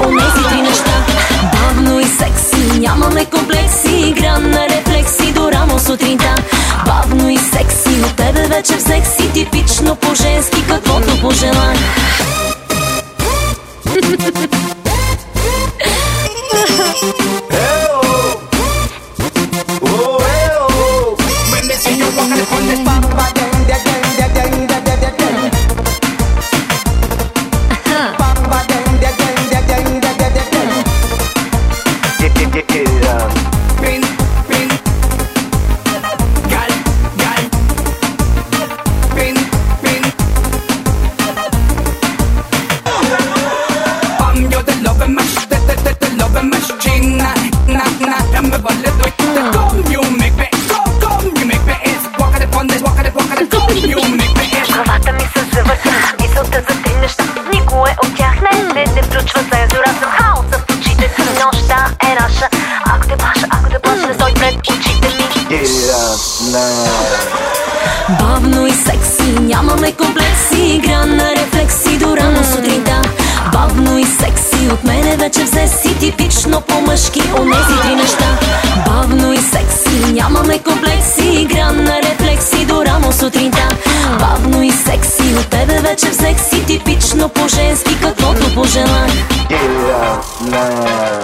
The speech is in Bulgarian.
онези три неща. Бавно и секси, нямаме комплекси, игра на рефлекси до рамо сутринта. Бавно и секси, от тебе вече взех си, типично по-женски, каквото пожелах. Главата ми се завъртя, мисълта за три неща. Никое от тях не включва цензура. Съм хаоса в очите си, нощта е наша. Ако те плаша, не стой пред очите ми. Бавно и секси, нямаме комплекси, игра на рефлекси до рано сутринта. Бавно и секси, от мене вече взе си, типично по-мъжки, онези три неща. Бавно и секси, нямаме комплекси, игра на рефлекси до рамо сутринта. Бавно и секси, от тебе вече взех си, типично по-женски, каквото пожелах.